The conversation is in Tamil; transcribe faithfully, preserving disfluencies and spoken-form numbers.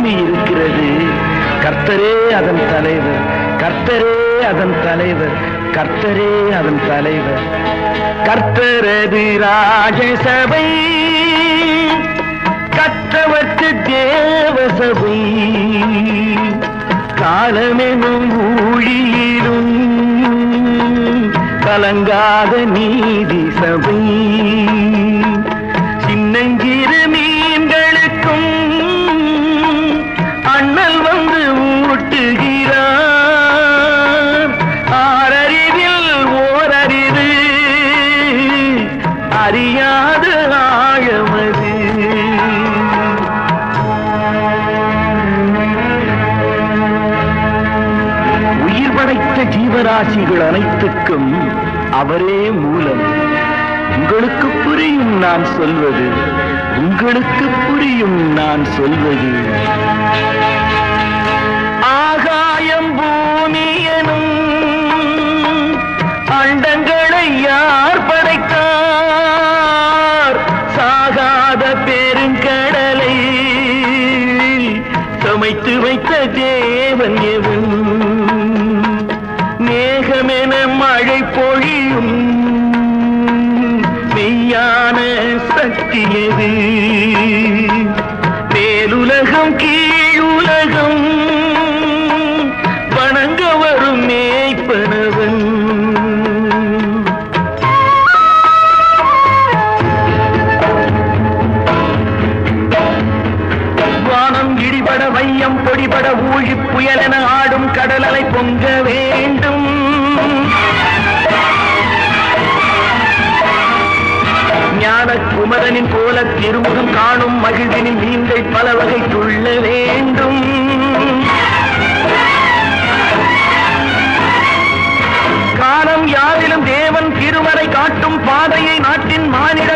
பூமி இருக்கிறது, கர்த்தரே அதன் தலைவர், கர்த்தரே அதன் தலைவர், கர்த்தரே அதன் தலைவர். கர்த்தரது ராஜசபை, கற்றவற்று தேவசபை, காலமெனும் ஊழியிலும் கலங்காத நீதி சபை. சின்னஞ்சிறு மீன்களுக்கும் அண்ணல் வந்து ஊட்டுகிறார். ஆறறிவில் ஓரறிவு அறியாத ஆழமது. உயிர் படைத்த ஜீவராசிகள் அனைத்துக்கும் அவரே மூலம். உங்களுக்கு புரியும் நான் சொல்வது, உங்களுக்கு புரியும் நான் சொல்வது. ஆகாயம் பூமியனும் அண்டங்களை யார் படைத்தார்? சாகாத பெருங்கடலை சமைத்து வைத்த தேவன் எவன்? மேகமென மழை பொழியும் மெய்யான சக்தி எது? மேலுலகம் கீழுலகம் வணங்க வரும் மேய்ப்பனவன். வானம் இடிபட வையம் பொடிபட ஊழி புயலென ஆடும் கடலலை பொங்க வேண்டும். ஞான குமரனின் போல திருமுகம் காணும் மகிழ்வினில் மீன்கள் பல வகை துள்ள வேண்டும். காலம் யாரிலும் தேவன் திருமறை காட்டும் பாதையை நாட்டின் மாநில